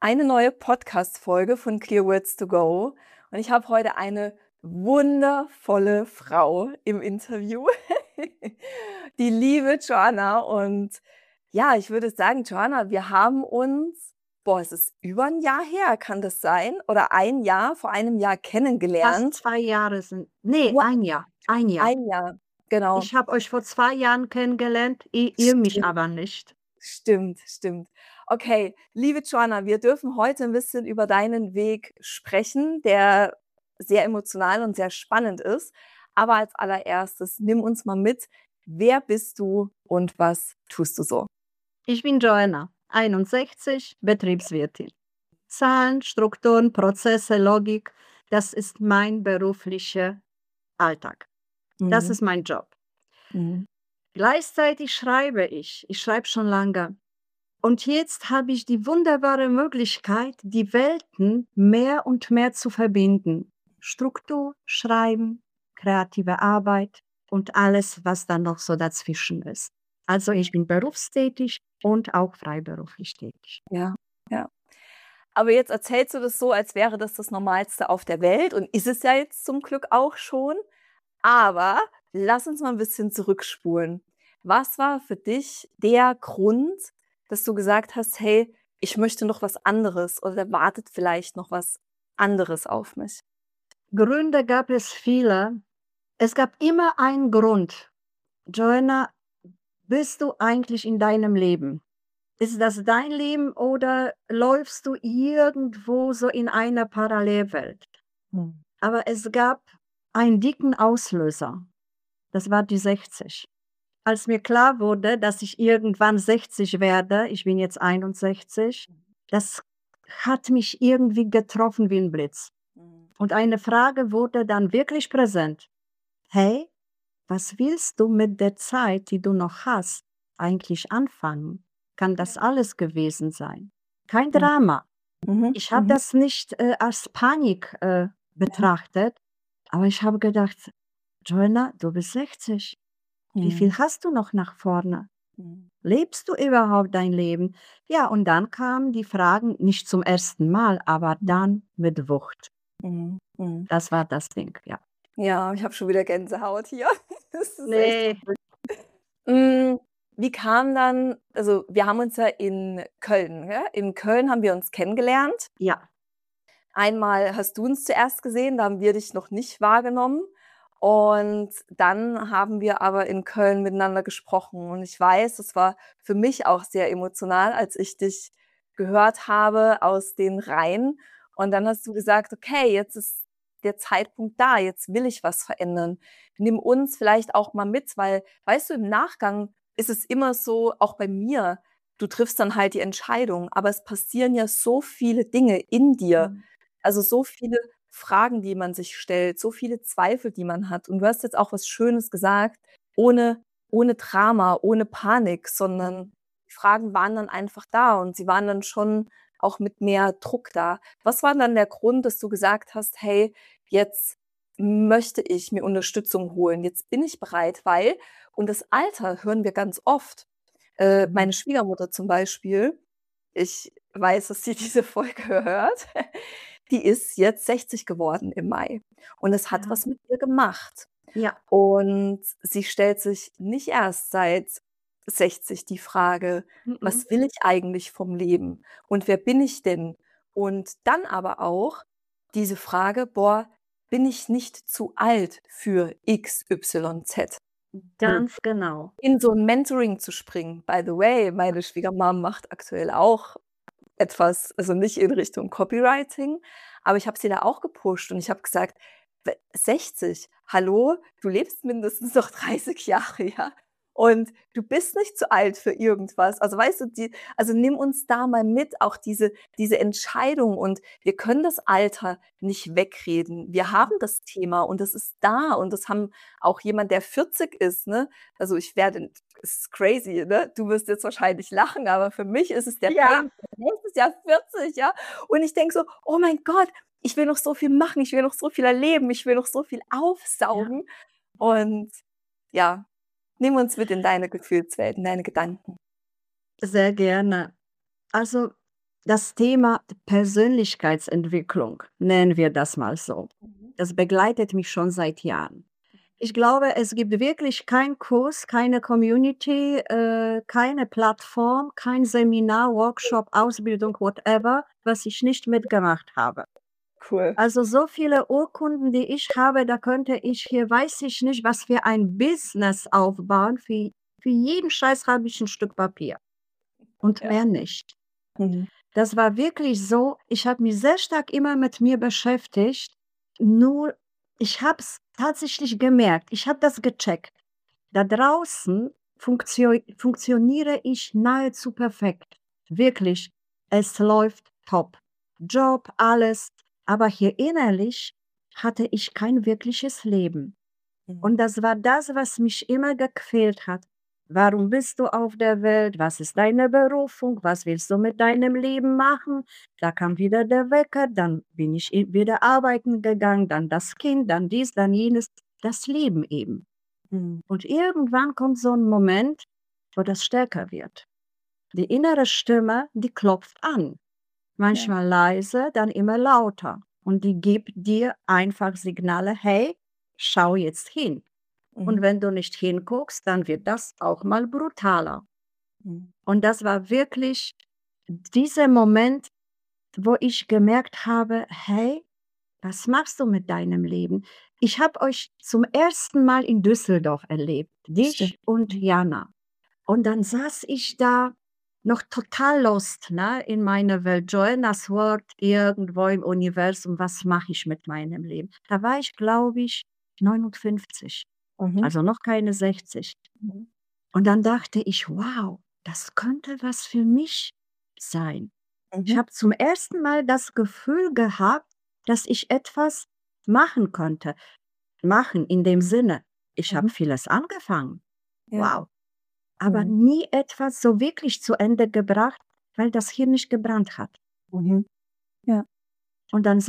eine neue Podcast-Folge von Clear Words to Go. Und ich habe heute eine wundervolle Frau im Interview, die liebe Joanna. Und ja, ich würde sagen, Joanna, wir haben uns, es ist über ein Jahr her, kann das sein? Oder vor einem Jahr Fast kennengelernt. 2 Jahre sind. Nee, Wow, 1 Jahr. 1 Jahr. ein Jahr, genau. Ich habe euch vor 2 Jahren kennengelernt, ihr mich aber nicht. Stimmt. Okay, liebe Joanna, wir dürfen heute ein bisschen über deinen Weg sprechen, der sehr emotional und sehr spannend ist. Aber als allererstes, nimm uns mal mit. Wer bist du und was tust du so? Ich bin Joanna, 61, Betriebswirtin. Zahlen, Strukturen, Prozesse, Logik, das ist mein beruflicher Alltag. Das Mhm. ist mein Job. Mhm. Gleichzeitig schreibe ich. Ich schreibe schon lange. Und jetzt habe ich die wunderbare Möglichkeit, die Welten mehr und mehr zu verbinden. Struktur, Schreiben, kreative Arbeit und alles, was dann noch so dazwischen ist. Also ich bin berufstätig und auch freiberuflich tätig. Ja. Aber jetzt erzählst du das so, als wäre das Normalste auf der Welt und ist es ja jetzt zum Glück auch schon. Aber lass uns mal ein bisschen zurückspulen. Was war für dich der Grund, dass du gesagt hast, hey, ich möchte noch was anderes oder da wartet vielleicht noch was anderes auf mich? Gründe gab es viele. Es gab immer einen Grund. Joanna, bist du eigentlich in deinem Leben? Ist das dein Leben oder läufst du irgendwo so in einer Parallelwelt? Aber es gab einen dicken Auslöser. Das war die 60. Als mir klar wurde, dass ich irgendwann 60 werde, ich bin jetzt 61, das hat mich irgendwie getroffen wie ein Blitz. Und eine Frage wurde dann wirklich präsent. Hey, was willst du mit der Zeit, die du noch hast, eigentlich anfangen? Kann das alles gewesen sein? Kein Mhm. Drama. Mhm. Ich habe das nicht als Panik betrachtet, aber ich habe gedacht, Joanna, du bist 60. Wie viel hast du noch nach vorne? Mhm. Lebst du überhaupt dein Leben? Ja, und dann kamen die Fragen nicht zum ersten Mal, aber dann mit Wucht. Mhm. Mhm. Das war das Ding, ja. Ja, ich habe schon wieder Gänsehaut hier. Das ist echt. Nee. Wie kam dann, also wir haben uns ja in Köln, ja? In Köln haben wir uns kennengelernt. Ja, Einmal hast du uns zuerst gesehen, da haben wir dich noch nicht wahrgenommen. Und dann haben wir aber in Köln miteinander gesprochen. Und ich weiß, das war für mich auch sehr emotional, als ich dich gehört habe aus den Reihen. Und dann hast du gesagt, okay, jetzt ist der Zeitpunkt da, jetzt will ich was verändern. Nimm uns vielleicht auch mal mit, weil, weißt du, im Nachgang ist es immer so, auch bei mir, du triffst dann halt die Entscheidung, aber es passieren ja so viele Dinge in dir. Also so viele Fragen, die man sich stellt, so viele Zweifel, die man hat. Und du hast jetzt auch was Schönes gesagt, ohne Drama, ohne Panik, sondern die Fragen waren dann einfach da und sie waren dann schon auch mit mehr Druck da. Was war dann der Grund, dass du gesagt hast, hey, jetzt möchte ich mir Unterstützung holen, jetzt bin ich bereit, weil, und das Alter hören wir ganz oft. Meine Schwiegermutter zum Beispiel, ich weiß, dass sie diese Folge hört, die ist jetzt 60 geworden im Mai. Und es hat ja, was mit ihr gemacht. ja. Und sie stellt sich nicht erst seit 60 die Frage, Mhm. was will ich eigentlich vom Leben? Und wer bin ich denn? Und dann aber auch diese Frage, bin ich nicht zu alt für XYZ? Ganz genau. In so ein Mentoring zu springen. By the way, meine Schwiegermama macht aktuell auch etwas, also nicht in Richtung Copywriting, aber ich habe sie da auch gepusht und ich habe gesagt: „We 60, hallo, du lebst mindestens noch 30 Jahre, ja? Und du bist nicht zu alt für irgendwas." Also, weißt du, also, nimm uns da mal mit, auch diese Entscheidung und wir können das Alter nicht wegreden. Wir haben das Thema und es ist da und das haben auch jemand, der 40 ist, ne? Also, es ist crazy, ne? Du wirst jetzt wahrscheinlich lachen, aber für mich ist es der Ja, Pain nächstes Jahr 40, ja? Und ich denke so: „Oh mein Gott, ich will noch so viel machen, ich will noch so viel erleben, ich will noch so viel ja, aufsaugen." Und ja, nimm uns mit in deine Gefühlswelt, in deine Gedanken. sehr gerne. Also das Thema Persönlichkeitsentwicklung, nennen wir das mal so. Mhm. Das begleitet mich schon seit Jahren. Ich glaube, es gibt wirklich keinen Kurs, keine Community, keine Plattform, kein Seminar, Workshop, Ausbildung, whatever, was ich nicht mitgemacht habe. Cool. Also so viele Urkunden, die ich habe, da könnte ich hier, weiß ich nicht, was für ein Business aufbauen. Für jeden Scheiß habe ich ein Stück Papier und Ja. mehr nicht. Mhm. Das war wirklich so, ich habe mich sehr stark immer mit mir beschäftigt, nur ich habe es tatsächlich gemerkt, ich habe das gecheckt. Da draußen funktioniere ich nahezu perfekt. Wirklich, es läuft top. Job, alles, aber hier innerlich hatte ich kein wirkliches Leben. Mhm. Und das war das, was mich immer gequält hat. Warum bist du auf der Welt? Was ist deine Berufung? Was willst du mit deinem Leben machen? Da kam wieder der Wecker, dann bin ich wieder arbeiten gegangen, dann das Kind, dann dies, dann jenes. Das Leben eben. Mhm. Und irgendwann kommt so ein Moment, wo das stärker wird. Die innere Stimme, die klopft an. Manchmal leise, dann immer lauter. Und die gibt dir einfach Signale, hey, schau jetzt hin. Und Mhm. wenn du nicht hinguckst, dann wird das auch mal brutaler. Mhm. Und das war wirklich dieser Moment, wo ich gemerkt habe, hey, was machst du mit deinem Leben? Ich habe euch zum ersten Mal in Düsseldorf erlebt, Stimmt. dich und Mhm. Jana. Und dann saß ich da noch total lost, ne, in meiner Welt. Joannas Wort irgendwo im Universum, was mache ich mit meinem Leben? Da war ich, glaube ich, 59, Mhm. also noch keine 60. Mhm. Und dann dachte ich, wow, das könnte was für mich sein. Ich Mhm. habe zum ersten Mal das Gefühl gehabt, dass ich etwas machen konnte. Machen in dem Sinne, ich habe Mhm. vieles angefangen. Ja. Wow. Aber Mhm. nie etwas so wirklich zu Ende gebracht, weil das hier nicht gebrannt hat. Mhm. Ja. Und dann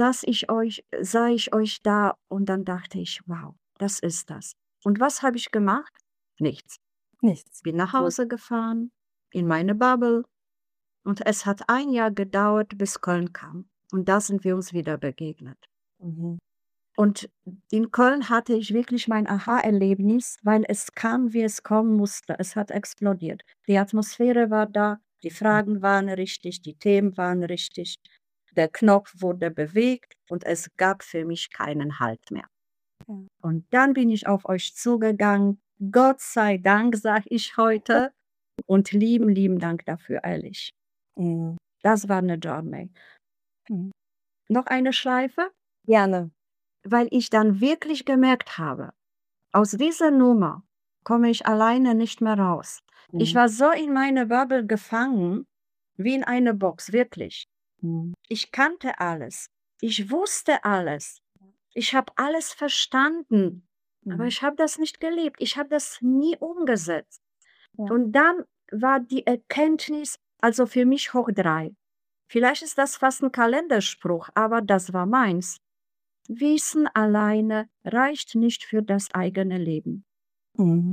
sah ich euch da und dann dachte ich, wow, das ist das. Und was habe ich gemacht? Nichts. Nichts. Bin nach So. Hause gefahren, in meine Bubble. Und es hat ein Jahr gedauert, bis Köln kam. Und da sind wir uns wieder begegnet. Mhm. Und in Köln hatte ich wirklich mein Aha-Erlebnis, weil es kam, wie es kommen musste. Es hat explodiert. Die Atmosphäre war da, die Fragen waren richtig, die Themen waren richtig. Der Knopf wurde bewegt und es gab für mich keinen Halt mehr. Ja. Und dann bin ich auf euch zugegangen. Gott sei Dank, sage ich heute. Und lieben, lieben Dank dafür, ehrlich. Mhm. Das war eine Journey. Mhm. Noch eine Schleife, Gerne. weil ich dann wirklich gemerkt habe, aus dieser Nummer komme ich alleine nicht mehr raus. Ich Mhm. war so in meine Bubble gefangen, wie in eine Box, wirklich. Mhm. Ich kannte alles. Ich wusste alles. Ich habe alles verstanden. Aber Mhm. ich habe das nicht gelebt. Ich habe das nie umgesetzt. Ja. Und dann war die Erkenntnis, also für mich hoch 3. Vielleicht ist das fast ein Kalenderspruch, aber das war meins. Wissen alleine reicht nicht für das eigene Leben. Mhm.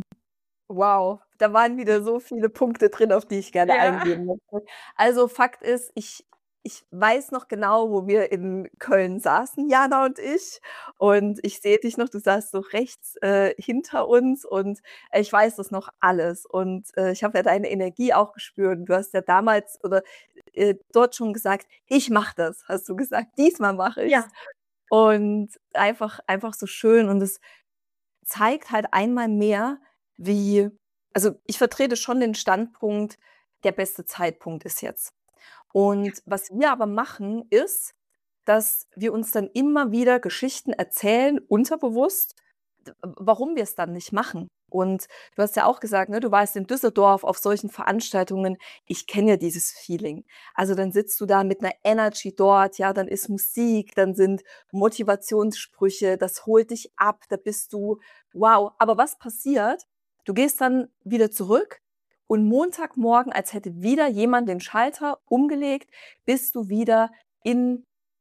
Wow, da waren wieder so viele Punkte drin, auf die ich gerne Ja. eingehen möchte. Also Fakt ist, ich weiß noch genau, wo wir in Köln saßen, Jana und ich. Und ich sehe dich noch, du saßt so rechts hinter uns und ich weiß das noch alles. Und ich habe ja deine Energie auch gespürt. Du hast ja damals oder dort schon gesagt, ich mache das, hast du gesagt, diesmal mache ich's. Ja. Und einfach so schön. Und es zeigt halt einmal mehr, wie also, ich vertrete schon den Standpunkt, der beste Zeitpunkt ist jetzt. Und was wir aber machen, ist, dass wir uns dann immer wieder Geschichten erzählen, unterbewusst, warum wir es dann nicht machen. Und du hast ja auch gesagt, ne, du warst in Düsseldorf auf solchen Veranstaltungen. Ich kenne ja dieses Feeling. Also dann sitzt du da mit einer Energy dort, ja, dann ist Musik, dann sind Motivationssprüche, das holt dich ab, da bist du, wow. Aber was passiert? Du gehst dann wieder zurück und Montagmorgen, als hätte wieder jemand den Schalter umgelegt, bist du wieder in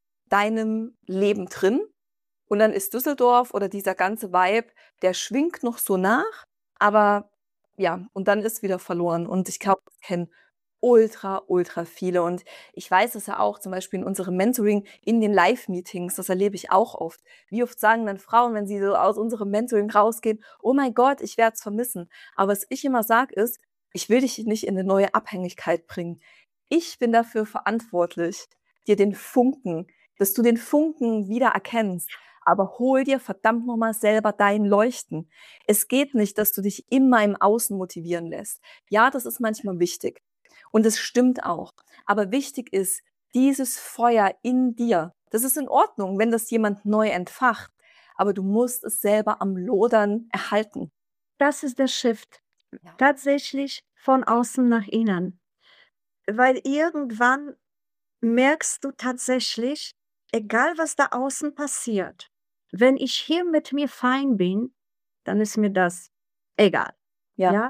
deinem Leben drin. Und dann ist Düsseldorf oder dieser ganze Vibe, der schwingt noch so nach, aber ja, und dann ist wieder verloren. Und ich glaube, das kennen ultra, ultra viele. Und ich weiß es ja auch zum Beispiel in unserem Mentoring, in den Live-Meetings, das erlebe ich auch oft. Wie oft sagen dann Frauen, wenn sie so aus unserem Mentoring rausgehen, oh mein Gott, ich werde es vermissen. Aber was ich immer sage ist, ich will dich nicht in eine neue Abhängigkeit bringen. Ich bin dafür verantwortlich, dir den Funken, dass du den Funken wieder erkennst. Aber hol dir verdammt nochmal selber dein Leuchten. Es geht nicht, dass du dich immer im Außen motivieren lässt. Ja, das ist manchmal wichtig. Und es stimmt auch. Aber wichtig ist, dieses Feuer in dir. Das ist in Ordnung, wenn das jemand neu entfacht. Aber du musst es selber am Lodern erhalten. Das ist der Shift. Ja. Tatsächlich von außen nach innen. Weil irgendwann merkst du tatsächlich, egal was da außen passiert, wenn ich hier mit mir fein bin, dann ist mir das egal. Ja. Ja?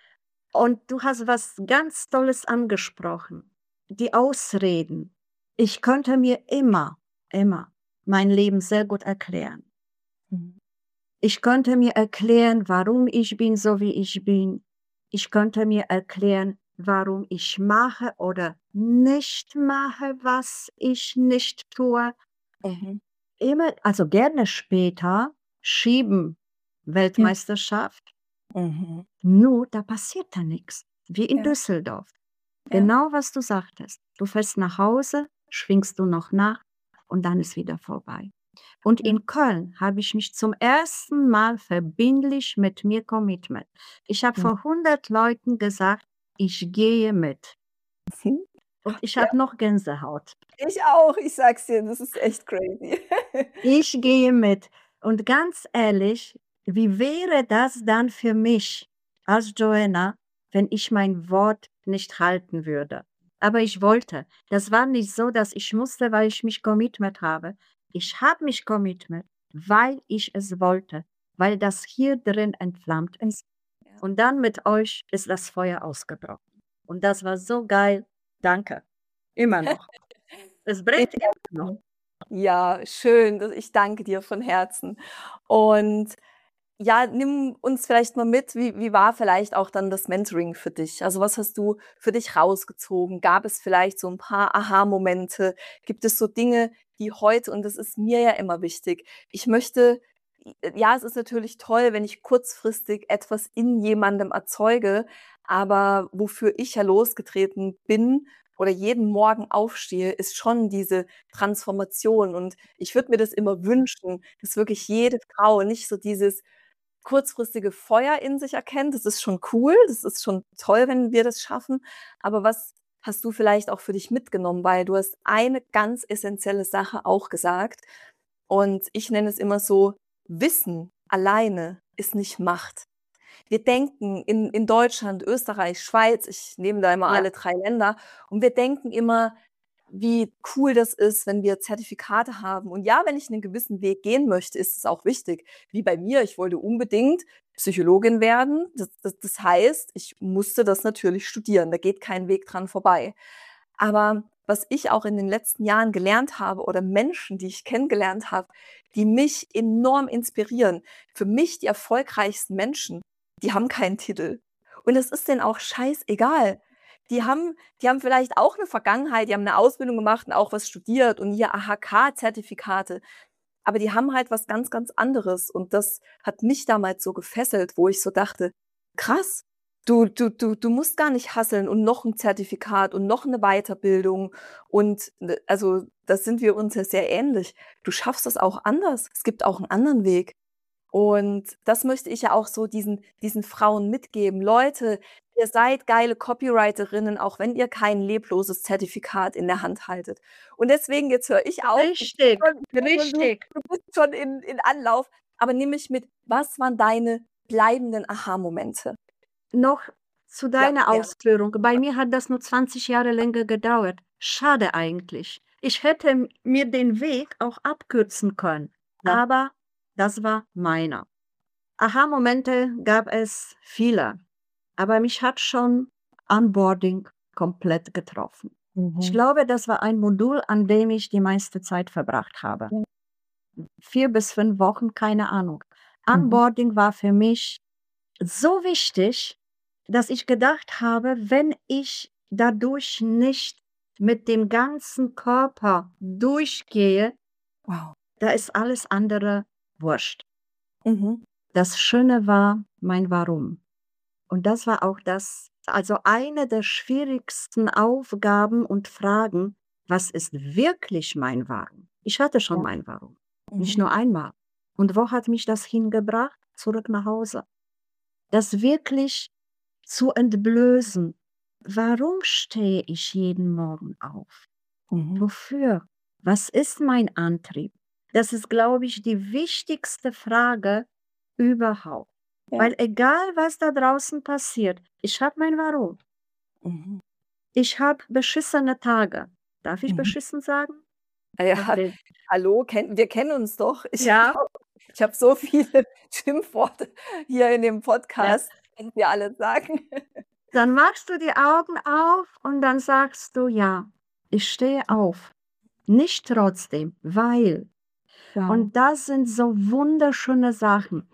Und du hast was ganz Tolles angesprochen. Die Ausreden. Ich könnte mir immer mein Leben sehr gut erklären. Mhm. Ich könnte mir erklären, warum ich bin, so wie ich bin. Ich könnte mir erklären, warum ich mache oder nicht mache, was ich nicht tue. Mhm. Immer, also gerne später schieben Weltmeisterschaft. Mhm. Nur, da passiert da nichts. Wie in Ja. Düsseldorf. Ja. Genau, was du sagtest. Du fährst nach Hause, schwingst du noch nach und dann ist wieder vorbei. Und Ja. in Köln habe ich mich zum ersten Mal verbindlich mit mir commitment. Ich habe Mhm. vor 100 Leuten gesagt, ich gehe mit. Mhm. Und ich Ja. habe noch Gänsehaut. Ich auch, ich sag's dir, das ist echt crazy. Ich gehe mit. Und ganz ehrlich, wie wäre das dann für mich als Joanna, wenn ich mein Wort nicht halten würde? Aber ich wollte. Das war nicht so, dass ich musste, weil ich mich commitment habe. Ich habe mich commitment, weil ich es wollte, weil das hier drin entflammt ist. Ja. Und dann mit euch ist das Feuer ausgebrochen. Und das war so geil. Danke. Immer noch. Es brennt immer noch. Ja, schön. Ich danke dir von Herzen. Und ja, nimm uns vielleicht mal mit, wie war vielleicht auch dann das Mentoring für dich? Also was hast du für dich rausgezogen? Gab es vielleicht so ein paar Aha-Momente? Gibt es so Dinge, die heute, und das ist mir ja immer wichtig, ich möchte, ja, es ist natürlich toll, wenn ich kurzfristig etwas in jemandem erzeuge, aber wofür ich ja losgetreten bin oder jeden Morgen aufstehe, ist schon diese Transformation. Und ich würde mir das immer wünschen, dass wirklich jede Frau nicht so dieses kurzfristige Feuer in sich erkennt. Das ist schon cool, das ist schon toll, wenn wir das schaffen. Aber was hast du vielleicht auch für dich mitgenommen? Weil du hast eine ganz essentielle Sache auch gesagt. Und ich nenne es immer so, Wissen alleine ist nicht Macht. Wir denken in Deutschland, Österreich, Schweiz, ich nehme da immer Ja. alle 3 Länder, und wir denken immer, wie cool das ist, wenn wir Zertifikate haben. Und ja, wenn ich einen gewissen Weg gehen möchte, ist es auch wichtig. Wie bei mir, ich wollte unbedingt Psychologin werden. Das heißt, ich musste das natürlich studieren. Da geht kein Weg dran vorbei. Aber was ich auch in den letzten Jahren gelernt habe oder Menschen, die ich kennengelernt habe, die mich enorm inspirieren, für mich die erfolgreichsten Menschen, die haben keinen Titel. Und es ist denen auch scheißegal. Die haben vielleicht auch eine Vergangenheit, die haben eine Ausbildung gemacht und auch was studiert und hier AHK-Zertifikate. Aber die haben halt was ganz, ganz anderes. Und das hat mich damals so gefesselt, wo ich so dachte, krass, du musst gar nicht hasseln und noch ein Zertifikat und noch eine Weiterbildung. Und also, das sind wir uns ja sehr ähnlich. Du schaffst das auch anders. Es gibt auch einen anderen Weg. Und das möchte ich ja auch so diesen Frauen mitgeben. Leute, ihr seid geile Copywriterinnen, auch wenn ihr kein lebloses Zertifikat in der Hand haltet. Und deswegen, jetzt höre ich auf. Richtig, Du richtig. bist schon in Anlauf. Aber nimm mich mit, was waren deine bleibenden Aha-Momente? Noch zu Ja, deiner gerne. Ausführung. Bei mir hat das nur 20 Jahre länger gedauert. Schade eigentlich. Ich hätte mir den Weg auch abkürzen können, Ja. aber das war meiner. Aha-Momente gab es viele, aber mich hat schon Onboarding komplett getroffen. Ich glaube, das war ein Modul, an dem ich die meiste Zeit verbracht habe. Ja. 4 bis 5 Wochen, keine Ahnung. Mhm. Onboarding war für mich so wichtig, dass ich gedacht habe, wenn ich dadurch nicht mit dem ganzen Körper durchgehe, Wow. da ist alles andere wurscht. Mhm. Das Schöne war mein Warum. Und das war auch also eine der schwierigsten Aufgaben und Fragen: „Was ist wirklich mein Warum?“ Ich hatte schon Ja. mein Warum, nicht Mhm. nur einmal. Und wo hat mich das hingebracht? Zurück nach Hause. Das wirklich zu entblößen. Warum stehe ich jeden Morgen auf? Mhm. Wofür? Was ist mein Antrieb? Das ist, glaube ich, die wichtigste Frage überhaupt. Ja. Weil egal, was da draußen passiert, ich habe mein Warum. Mhm. Ich habe beschissene Tage. Darf ich Mhm. beschissen sagen? Ja, Okay. hallo, wir kennen uns doch. Ich Ja, glaube, ich habe so viele Schimpfworte hier in dem ja. Podcast, können wir alle sagen. Dann machst du die Augen auf und dann sagst du: „Ja, ich stehe auf.“ Nicht trotzdem, weil. Wow. Und das sind so wunderschöne Sachen.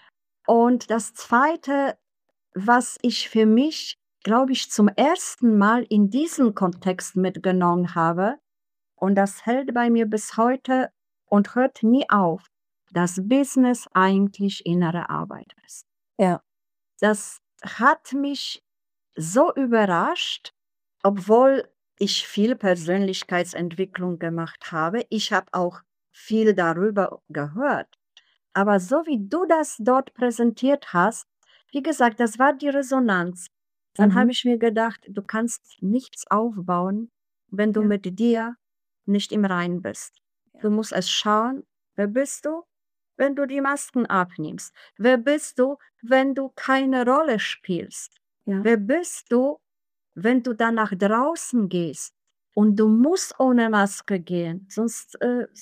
Und das Zweite, was ich für mich, glaube ich, zum ersten Mal in diesem Kontext mitgenommen habe, und das hält bei mir bis heute und hört nie auf, dass Business eigentlich innere Arbeit ist. Ja. Das hat mich so überrascht, obwohl ich viel Persönlichkeitsentwicklung gemacht habe. Ich habe auch viel darüber gehört. Aber so wie du das dort präsentiert hast, wie gesagt, das war die Resonanz. Dann habe Mhm. ich mir gedacht, du kannst nichts aufbauen, wenn du Ja, mit dir nicht im Reinen bist. ja. Du musst es schauen, wer bist du, wenn du die Masken abnimmst? Wer bist du, wenn du keine Rolle spielst? Ja. Wer bist du, wenn du dann nach draußen gehst? Und du musst ohne Maske gehen, sonst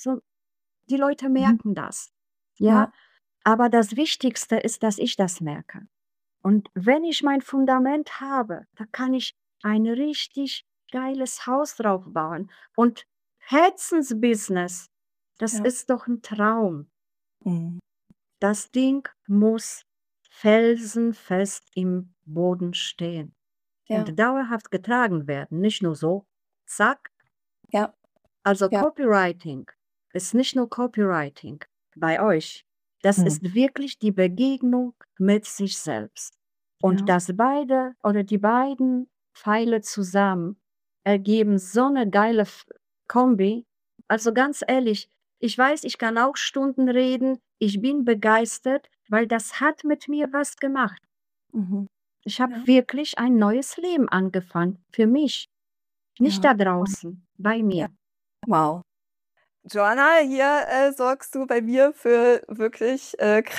die Leute Mhm. merken das. Ja, Ja. aber das Wichtigste ist, dass ich das merke. Und wenn ich mein Fundament habe, da kann ich ein richtig geiles Haus drauf bauen. Und Herzensbusiness, das Ja. ist doch ein Traum. Mhm. Das Ding muss felsenfest im Boden stehen Ja. und dauerhaft getragen werden, nicht nur so, zack. Ja. Also Ja. Copywriting ist nicht nur Copywriting bei euch. Das Mhm. ist wirklich die Begegnung mit sich selbst. Und Ja. dass beide oder die beiden Pfeile zusammen ergeben so eine geile Kombi. Also ganz ehrlich, ich weiß, ich kann auch Stunden reden. Ich bin begeistert, weil das hat mit mir was gemacht. Mhm. Ich habe Ja. wirklich ein neues Leben angefangen. Für mich. Nicht Ja. da draußen, bei Ja. mir. Wow. Joanna, hier, sorgst du bei mir für wirklich,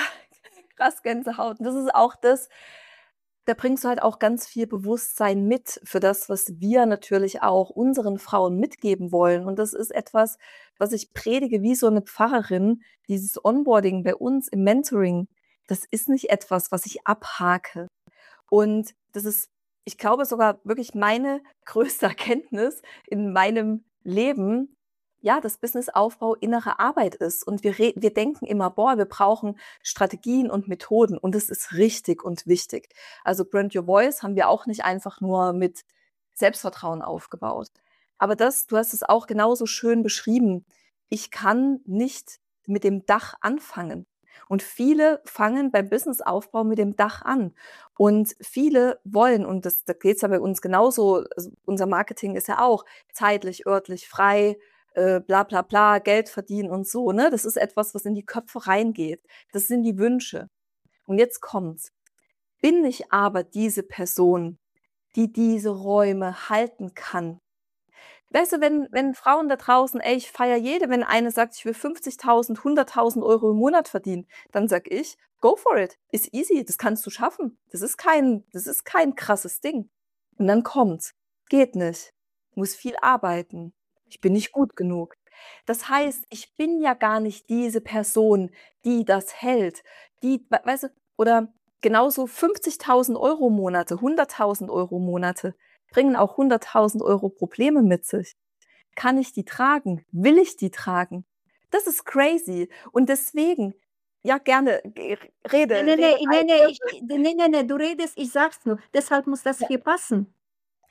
krass Gänsehaut. Und das ist auch das, da bringst du halt auch ganz viel Bewusstsein mit für das, was wir natürlich auch unseren Frauen mitgeben wollen. Und das ist etwas, was ich predige wie so eine Pfarrerin. Dieses Onboarding bei uns im Mentoring, das ist nicht etwas, was ich abhake. Und das ist, ich glaube, sogar wirklich meine größte Erkenntnis in meinem Leben, ja, dass Businessaufbau innere Arbeit ist. Und wir denken immer, boah, wir brauchen Strategien und Methoden. Und das ist richtig und wichtig. Also Brand Your Voice haben wir auch nicht einfach nur mit Selbstvertrauen aufgebaut. Aber das, du hast es auch genauso schön beschrieben. Ich kann nicht mit dem Dach anfangen. Und viele fangen beim Businessaufbau mit dem Dach an. Und viele wollen, und das, da geht es ja bei uns genauso, also unser Marketing ist ja auch zeitlich, örtlich, frei, bla bla bla, Geld verdienen und so. Ne? Das ist etwas, was in die Köpfe reingeht. Das sind die Wünsche. Und jetzt kommt's. Bin ich aber diese Person, die diese Räume halten kann? Weißt du, wenn Frauen da draußen, ey, ich feiere jede, wenn eine sagt, ich will 50.000, 100.000 Euro im Monat verdienen, dann sag ich, go for it, ist easy, das kannst du schaffen. Das ist kein krasses Ding. Und dann kommt's, geht nicht, muss viel arbeiten, ich bin nicht gut genug. Das heißt, ich bin ja gar nicht diese Person, die das hält, die, weißt du, oder genauso 50.000 Euro Monate, 100.000 Euro Monate bringen auch 100.000 Euro Probleme mit sich. Kann ich die tragen? Will ich die tragen? Das ist crazy. Und deswegen, ja, gerne, rede, Ne, rede. du redest, ich sag's nur, deshalb muss das Ja, hier passen.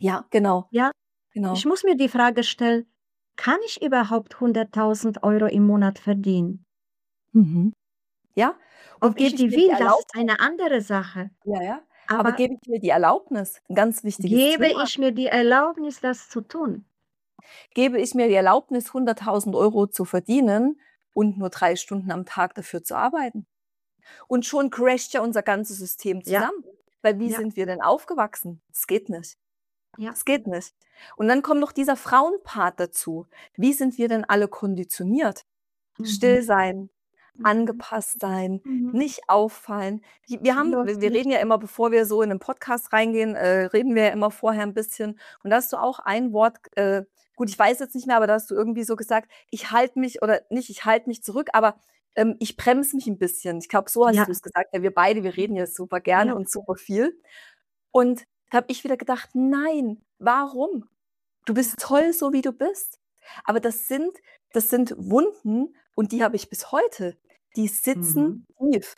Ja, genau, Ja, genau. ich muss mir die Frage stellen, kann ich überhaupt 100.000 € im Monat verdienen? Mhm. Ja, und Ob gebe ich ich die mir die will, das ist Erlaubnis eine andere Sache. ja, ja, aber Aber gebe ich mir die Erlaubnis, 'n ganz wichtiges gebe Thema, ich mir die Erlaubnis, das zu tun? gebe ich mir die Erlaubnis, 100.000 € zu verdienen und nur 3 Stunden am Tag dafür zu arbeiten? Und schon crasht ja unser ganzes System Ja, zusammen, weil wie ja, sind wir denn aufgewachsen? Es geht nicht. ja. Es geht nicht. Und dann kommt noch dieser Frauenpart dazu. Wie sind wir denn alle konditioniert? Mhm, Still sein, mhm, angepasst sein, mhm. nicht auffallen. Bloß Wir reden nicht. ja immer, bevor wir so in 'nen Podcast reingehen, reden wir ja immer vorher 'n bisschen. Und da hast du auch ein Wort, gut, ich weiß jetzt nicht mehr, aber da hast du irgendwie so gesagt: „Ich halte mich“ oder nicht: „Ich halte mich zurück, aber, ich bremse mich 'n bisschen.“ Ich glaube, so hast Ja, du's gesagt, weil wir beide, wir reden ja super gerne ja. und super viel. Und da habe ich wieder gedacht: „Nein, warum? Du Ja. bist toll, so wie du bist.“ Aber das sind Wunden und die habe ich bis heute. Die sitzen Mhm. tief.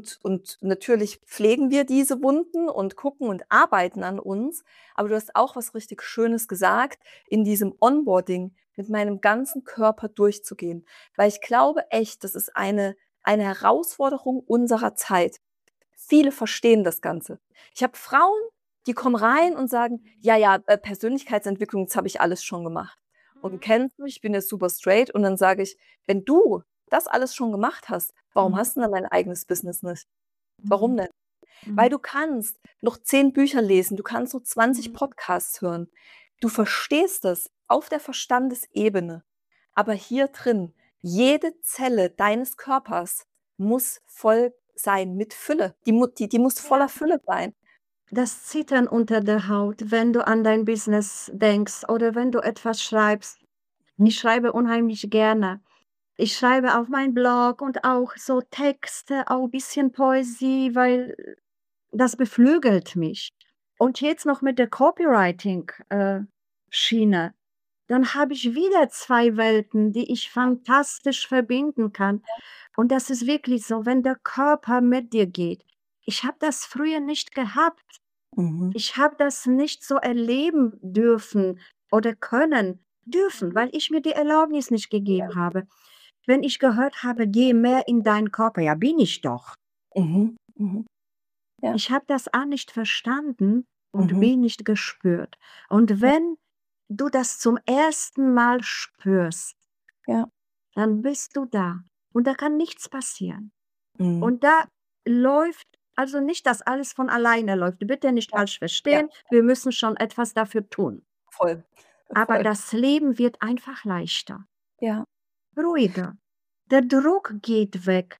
Und natürlich pflegen wir diese Wunden und gucken und arbeiten an uns. Aber du hast auch was richtig Schönes gesagt, in diesem Onboarding mit meinem ganzen Körper durchzugehen. Weil ich glaube echt, das ist eine Herausforderung unserer Zeit. Viele verstehen das Ganze. Ich habe Frauen, die kommen rein und sagen: „Ja, ja, Persönlichkeitsentwicklung, das habe ich alles schon gemacht.“ Und du Mhm. kennst mich, ich bin jetzt super straight und dann sage ich: „Wenn du das alles schon gemacht hast, warum Mhm. hast 'n dann dein eigenes Business nicht? Warum Mhm. denn?“ Weil Mhm. du kannst noch 10 Bücher lesen, du kannst noch 20 Mhm. Podcasts hören. Du verstehst das auf der Verstandesebene. Aber hier drin, jede Zelle deines Körpers muss voll sein mit Fülle. Die muss voller Ja. Fülle sein. Das Zittern unter der Haut, wenn du an dein Business denkst oder wenn du etwas schreibst. Mhm. Ich schreibe unheimlich gerne. Ich schreibe auf meinen Blog und auch so Texte, auch ein bisschen Poesie, weil das beflügelt mich. Und jetzt noch mit der Copywriting, Schiene, dann habe ich wieder 2 Welten, die ich fantastisch verbinden kann. Und das ist wirklich so, wenn der Körper mit dir geht. Ich habe das früher nicht gehabt. Mhm. Ich habe das nicht so erleben dürfen oder können dürfen, weil ich mir die Erlaubnis nicht gegeben habe. Wenn ich gehört habe: „Geh mehr in deinen Körper“, ja, bin ich doch. Mhm. Mhm. Ja. Ich habe das A nicht verstanden und Mhm. B nicht gespürt. Und Ja. wenn du das zum ersten Mal spürst, Ja. dann bist du da und da kann nichts passieren. Mhm. Und da läuft also nicht, dass alles von alleine läuft. Bitte nicht Ja. falsch Ja. verstehen, wir müssen schon etwas dafür tun. Voll. Aber Voll. das Leben wird einfach leichter, Ja. ruhiger. Der Druck geht weg.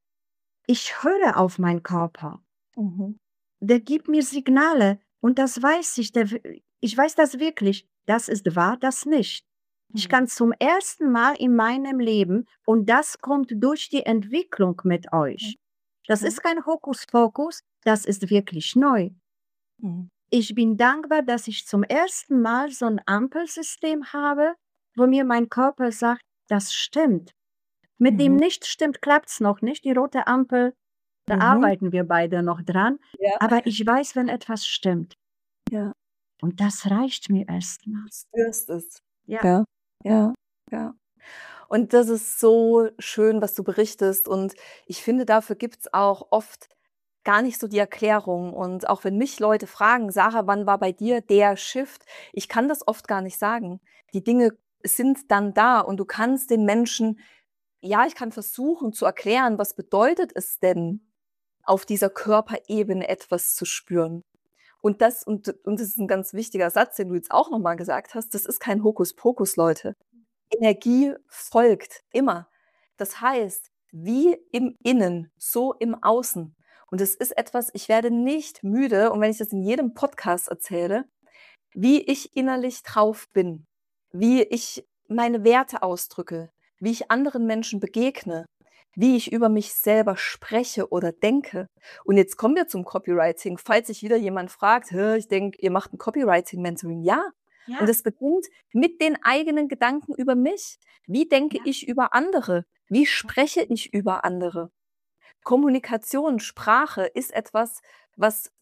Ich höre auf meinen Körper. Mhm. Der gibt mir Signale und das weiß ich. Ich weiß das wirklich. Das ist wahr, das nicht. Ich Mhm. kann zum ersten Mal in meinem Leben und das kommt durch die Entwicklung mit Mhm. euch. Das Mhm. ist kein Hokuspokus, das ist wirklich neu. Mhm. Ich bin dankbar, dass ich zum ersten Mal so 'n Ampelsystem habe, wo mir mein Körper sagt: „Das stimmt. Mit dem Mhm. nicht stimmt, klappt's noch nicht. Die rote Ampel, da Mhm. arbeiten wir beide noch dran, Ja. aber ich weiß, wenn etwas stimmt.“ Ja. Und das reicht mir erst mal. Du spürst es. Ja, Ja. Ja. Ja. Und das ist so schön, was du berichtest. Und ich finde, dafür gibt's auch oft gar nicht so die Erklärung. Und auch wenn mich Leute fragen: „Sarah, wann war bei dir der Shift?“ Ich kann das oft gar nicht sagen. Die Dinge sind dann da und du kannst den Menschen ja, ich kann versuchen zu erklären, was bedeutet es denn, auf dieser Körperebene etwas zu spüren. Und das ist 'n ganz wichtiger Satz, den du jetzt auch noch mal gesagt hast, das ist kein Hokuspokus, Leute. Energie folgt immer. Das heißt, wie im Innen, so im Außen. Und es ist etwas, ich werde nicht müde und wenn ich das in jedem Podcast erzähle, wie ich innerlich drauf bin, wie ich meine Werte ausdrücke, wie ich anderen Menschen begegne, wie ich über mich selber spreche oder denke. Und jetzt kommen wir zum Copywriting. Falls sich wieder jemand fragt: „Hä, ich denke, ihr macht 'n Copywriting-Mentoring.“ Ja, und ja, es beginnt mit den eigenen Gedanken über mich. Wie denke ja, ich über andere? Wie ja, spreche ich über andere? Kommunikation, Sprache ist etwas, was uns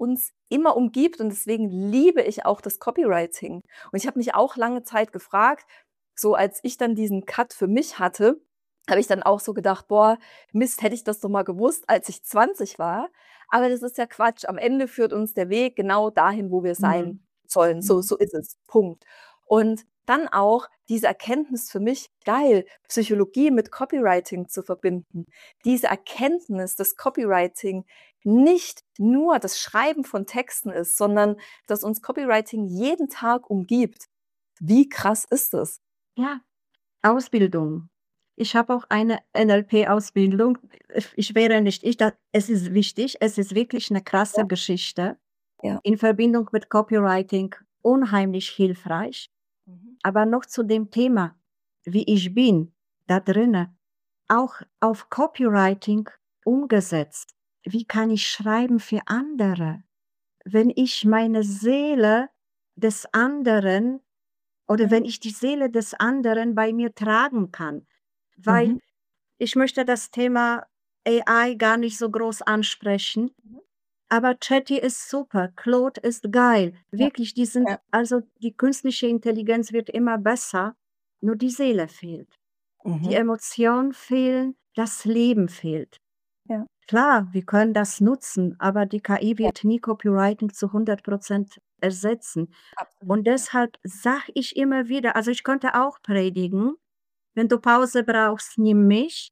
immer umgibt und deswegen liebe ich auch das Copywriting. Und ich habe mich auch lange Zeit gefragt, so als ich dann diesen Cut für mich hatte, habe ich dann auch so gedacht: „Boah, Mist, hätte ich das doch mal gewusst, als ich 20 war.“ Aber das ist ja Quatsch. Am Ende führt uns der Weg genau dahin, wo wir sein Mhm. sollen. So Mhm. so ist es. Punkt. Und dann auch diese Erkenntnis für mich, geil, Psychologie mit Copywriting zu verbinden. Diese Erkenntnis, dass Copywriting nicht nur das Schreiben von Texten ist, sondern dass uns Copywriting jeden Tag umgibt. Wie krass ist das? Ja, Ausbildung. Ich habe auch eine NLP-Ausbildung. Ich wäre nicht ich, da es ist wichtig. Es ist wirklich 'ne Ja, krasse Geschichte ja. in Verbindung mit Copywriting unheimlich hilfreich. Mhm. Aber noch zu dem Thema, wie ich bin, da drinne, auch auf Copywriting umgesetzt. Wie kann ich schreiben für andere? Wenn ich meine Seele des anderen oder Mhm. wenn ich die Seele des anderen bei mir tragen kann. Weil Mhm. ich möchte das Thema AI gar nicht so groß ansprechen, Mhm. aber Chatty ist super, Claude ist geil. Ja, Wirklich, die sind ja. also die künstliche Intelligenz wird immer besser, nur die Seele fehlt. Die Mhm. Emotionen fehlen, das Leben fehlt. Ja, Klar, wir können das nutzen, aber die KI ja, wird nie Copywriting zu 100% ersetzen. absolut, Und ja. deshalb sage ich immer wieder, also ich könnte auch predigen: „Wenn du Pause brauchst, nimm mich.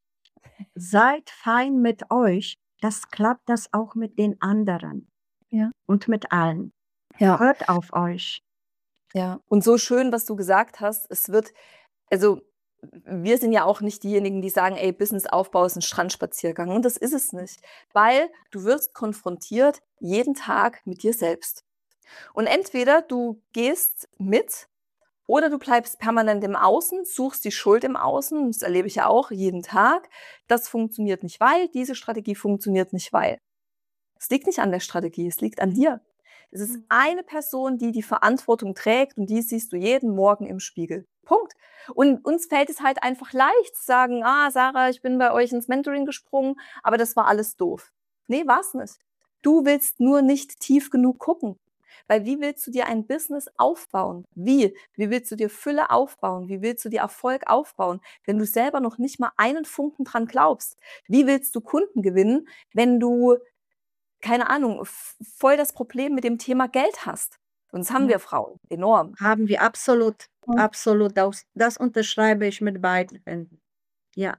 Seid fein mit euch, das klappt das auch mit den anderen Ja. und mit allen. Ja, Hört auf euch." ja. Und so schön, was du gesagt hast, es wird also, wir sind ja auch nicht diejenigen, die sagen: „Ey, Businessaufbau ist 'n Strandspaziergang.“ Und das ist es nicht, weil du wirst konfrontiert jeden Tag mit dir selbst. Und entweder du gehst mit oder du bleibst permanent im Außen, suchst die Schuld im Außen. Das erlebe ich ja auch jeden Tag. Das funktioniert nicht, weil diese Strategie funktioniert nicht, weil. Es liegt nicht an der Strategie, es liegt an dir. Es ist eine Person, die die Verantwortung trägt und die siehst du jeden Morgen im Spiegel. Punkt. Und uns fällt es halt einfach leicht zu sagen: „Ah, Sarah, ich bin bei euch ins Mentoring gesprungen, aber das war alles doof.“ Ne, war's nicht. Du willst nur nicht tief genug gucken. Weil wie willst du dir ein Business aufbauen? Wie? Wie willst du dir Fülle aufbauen? Wie willst du dir Erfolg aufbauen, wenn du selber noch nicht mal einen Funken dran glaubst? Wie willst du Kunden gewinnen, wenn du keine Ahnung, voll das Problem mit dem Thema Geld hast? Und das haben Ja, wir Frauen enorm. haben wir absolut, Mhm. absolut. Das unterschreibe ich mit beiden Händen. Ja.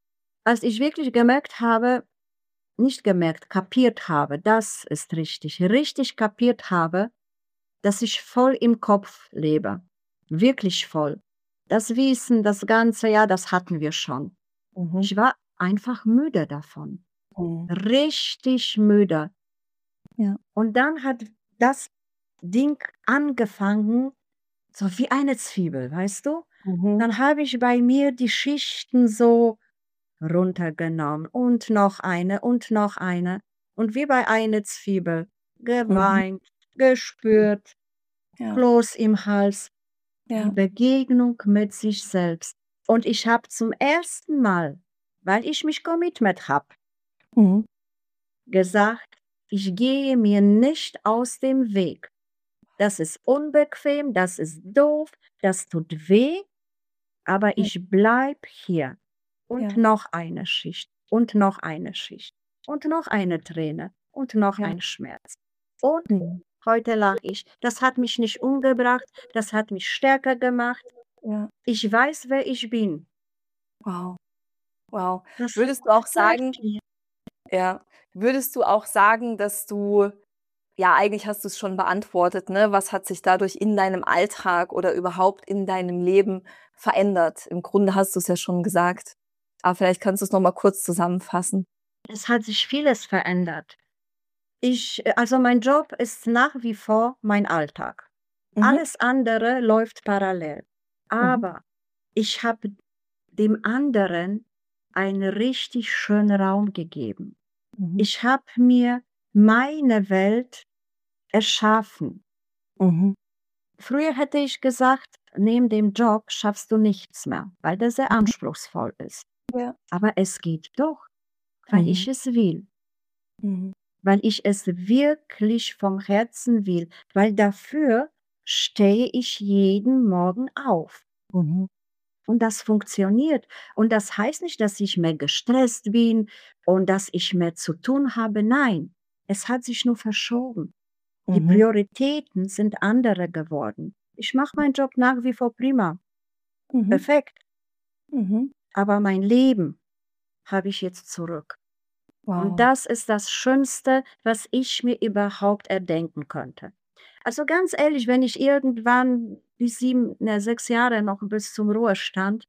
Als ich wirklich gemerkt habe nicht gemerkt, kapiert habe, das ist richtig kapiert habe, dass ich voll im Kopf lebe. Wirklich voll. Das Wissen, das Ganze, ja, das hatten wir schon. Mhm. Ich war einfach müde davon. Mhm. Richtig müde. Ja. Und dann hat das Ding angefangen, so wie eine Zwiebel, weißt du? Mhm. Dann habe ich bei mir die Schichten so runtergenommen und noch eine und noch eine. Und wie bei einer Zwiebel Mhm. geweint, gespürt, Ja. Kloß im Hals, die Ja. Begegnung mit sich selbst. Und ich habe zum ersten Mal, weil ich mich committed habe, Mhm. gesagt: „Ich gehe mir nicht aus dem Weg. Das ist unbequem, das ist doof, das tut weh, aber Ja. ich bleibe hier." Und Ja. noch eine Schicht und noch eine Schicht und noch eine Träne und noch Ja. ein Schmerz. Und Mhm. heute lache ich. Das hat mich nicht umgebracht, das hat mich stärker gemacht. Ja. Ich weiß, wer ich bin. Wow. Wow. Das Würdest du auch sagen reicht mir. ja, würdest du auch sagen, dass du ja, eigentlich hast du's schon beantwortet, ne? Was hat sich dadurch in deinem Alltag oder überhaupt in deinem Leben verändert? Im Grunde hast du's ja schon gesagt, aber vielleicht kannst du's noch mal kurz zusammenfassen. Es hat sich vieles verändert. Also mein Job ist nach wie vor mein Alltag. Mhm. Alles andere läuft parallel. Mhm. Aber ich habe dem anderen einen richtig schönen Raum gegeben. Mhm. Ich habe mir meine Welt erschaffen. Mhm. Früher hätte ich gesagt, neben dem Job schaffst du nichts mehr, weil der sehr Mhm. anspruchsvoll ist. Ja. Aber es geht doch, weil Mhm. ich es will. Mhm. weil ich es wirklich vom Herzen will, weil dafür stehe ich jeden Morgen auf. Mhm. Und das funktioniert. Und das heißt nicht, dass ich mehr gestresst bin und dass ich mehr zu tun habe. Nein, es hat sich nur verschoben. Die Mhm. Prioritäten sind andere geworden. Ich mache meinen Job nach wie vor prima, Mhm. perfekt, Mhm. aber mein Leben habe ich jetzt zurück. Und Wow. das ist das Schönste, was ich mir überhaupt erdenken könnte. Also ganz ehrlich, wenn ich irgendwann bis 6 Jahre noch bis zum Ruhestand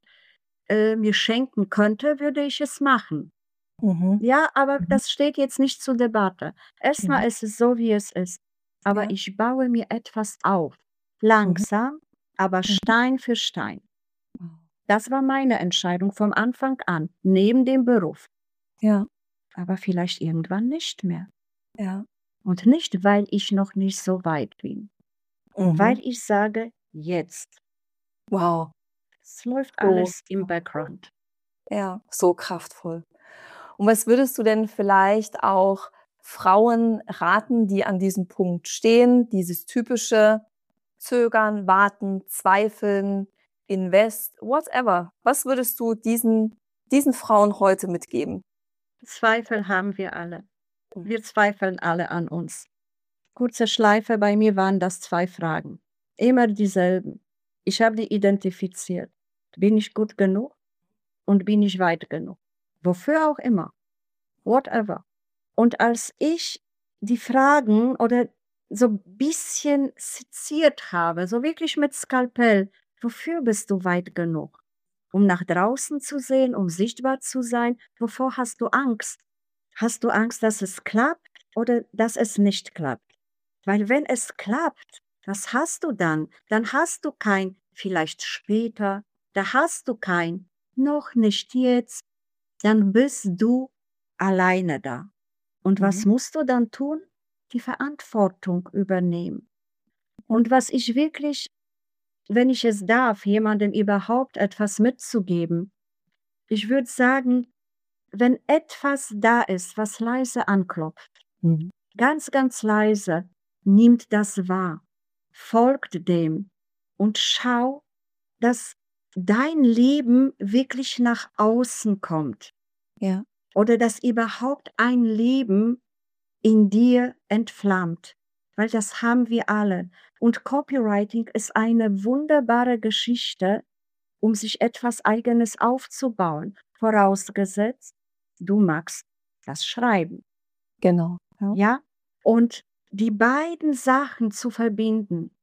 mir schenken könnte, würde ich es machen. Mhm. Ja, aber Mhm. das steht jetzt nicht zur Debatte. Mhm. Erstmal ist es so, wie es ist. Aber Ja. ich baue mir etwas auf. Mhm. Langsam, aber Mhm. Stein für Stein. Wow. Das war meine Entscheidung vom Anfang an, neben dem Beruf. Ja, Aber vielleicht irgendwann nicht mehr. ja. Und nicht, weil ich noch nicht so weit bin. Weil Mhm. ich sage, jetzt. Wow. Es läuft So alles im kraftvoll. Background. Ja, so kraftvoll. Und was würdest du denn vielleicht auch Frauen raten, die an diesem Punkt stehen, dieses typische Zögern, Warten, Zweifeln, Invest, whatever. Was würdest du diesen Frauen heute mitgeben? Zweifel haben wir alle. Wir zweifeln alle an uns. Kurze Schleife, bei mir waren das 2 Fragen. Immer dieselben. Ich habe die identifiziert. Bin ich gut genug und bin ich weit genug? Wofür auch immer. Whatever. Und als ich die Fragen oder so ein bisschen seziert habe, so wirklich mit Skalpell, wofür bist du weit genug? Um nach draußen zu sehen, um sichtbar zu sein? Wovor hast du Angst? Hast du Angst, dass es klappt oder dass es nicht klappt? Weil wenn es klappt, was hast du dann? Dann hast du kein vielleicht später, da hast du kein noch nicht jetzt, dann bist du alleine da. Und was Mhm. musst du dann tun? Die Verantwortung übernehmen. Ja. Und was ich wirklich, wenn ich es darf, jemandem überhaupt etwas mitzugeben, ich würde sagen, wenn etwas da ist, was leise anklopft, Mhm. ganz, ganz leise, nimmt das wahr, folgt dem und schau, dass dein Leben wirklich nach außen kommt Ja. oder dass überhaupt ein Leben in dir entflammt, weil das haben wir alle. Und Copywriting ist eine wunderbare Geschichte, um sich etwas Eigenes aufzubauen, vorausgesetzt, du magst das Schreiben. Genau. Ja. Ja? Und die beiden Sachen zu verbinden,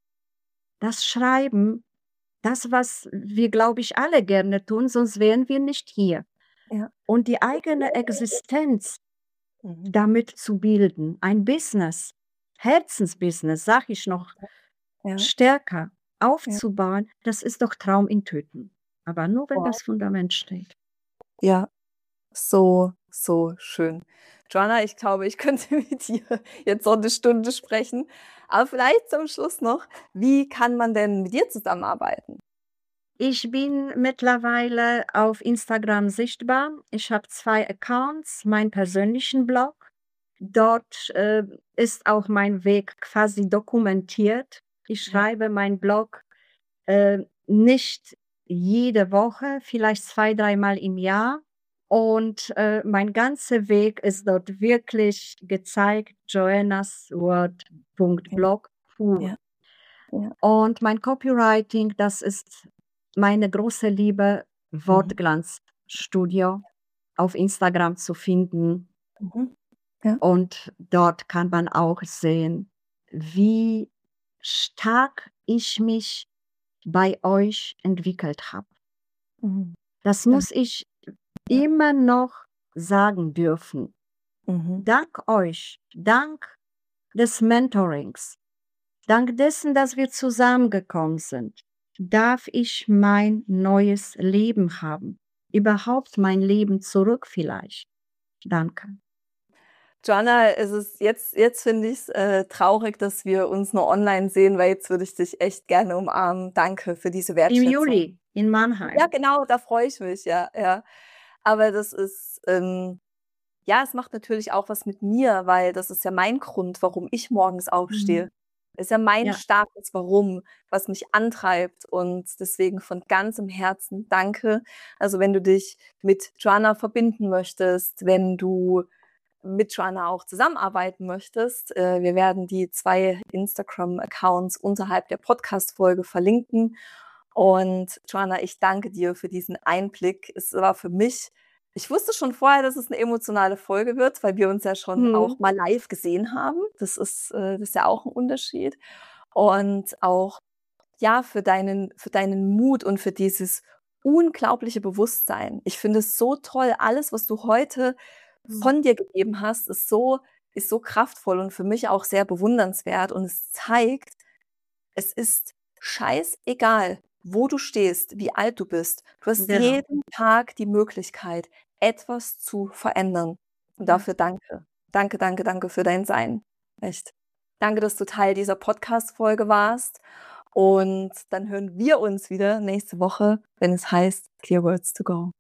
das Schreiben, das, was wir, glaube ich, alle gerne tun, sonst wären wir nicht hier. Ja. Und die eigene Existenz Mhm. damit zu bilden, ein Business, Herzensbusiness, sag ich noch Ja. stärker Ja. aufzubauen, das ist doch Traum in Tüten. Aber nur, wenn Wow. das Fundament steht. Ja. So, so schön. Joanna, ich glaube, ich könnte mit dir jetzt so 'ne Stunde sprechen. Aber vielleicht zum Schluss noch, wie kann man denn mit dir zusammenarbeiten? Ich bin mittlerweile auf Instagram sichtbar. Ich habe 2 Accounts, meinen persönlichen Blog. Dort, ist auch mein Weg quasi dokumentiert. Ich Ja. schreibe meinen Blog, nicht jede Woche, vielleicht 2, dreimal im Jahr. Und, mein ganzer Weg ist dort wirklich gezeigt, Ja. joannasword.blog pur. Ja. Ja. Und mein Copywriting, das ist meine große Liebe, Mhm. Wortglanzstudio auf Instagram zu finden. Mhm. Ja. Und dort kann man auch sehen, wie stark ich mich bei euch entwickelt habe. Mhm. Das Ja. muss ich Ja. immer noch sagen dürfen. Mhm. Dank euch, dank des Mentorings, dank dessen, dass wir zusammengekommen sind, darf ich mein neues Leben haben. Überhaupt mein Leben zurück vielleicht. Danke. Joanna, es ist jetzt finde ich's, traurig, dass wir uns nur online sehen, weil jetzt würde ich dich echt gerne umarmen. Danke für diese Im Wertschätzung. Juli in Ja, Mannheim. genau, da freue ich mich, ja, ja. Aber das ist, ja, es macht natürlich auch was mit mir, weil das ist ja mein Grund, warum ich morgens aufstehe. Mhm. Ist ja mein Ja. starkes Warum, was mich antreibt und deswegen von ganzem Herzen danke. Also, wenn du dich mit Joanna verbinden möchtest, wenn du mit Joanna auch zusammenarbeiten möchtest, wir werden die 2 Instagram-Accounts unterhalb der Podcast-Folge verlinken. Und Joanna, ich danke dir für diesen Einblick. Es war für mich ich wusste schon vorher, dass es 'ne emotionale Folge wird, weil wir uns ja schon auch Mhm. mal live gesehen haben. Das ist ja auch 'n Unterschied. Und auch, ja, für deinen Mut und für dieses unglaubliche Bewusstsein. Ich finde es so toll, alles, was du heute Mhm. von dir gegeben hast, ist so kraftvoll und für mich auch sehr bewundernswert und es zeigt, es ist scheißegal, wo du stehst, wie alt du bist. Du hast Genau. jeden Tag die Möglichkeit, etwas zu verändern. Und Ja. dafür danke. Danke, danke, danke für dein Sein. Echt. Danke, dass du Teil dieser Podcast-Folge warst. Und dann hören wir uns wieder nächste Woche, wenn es heißt Clear Words to Go.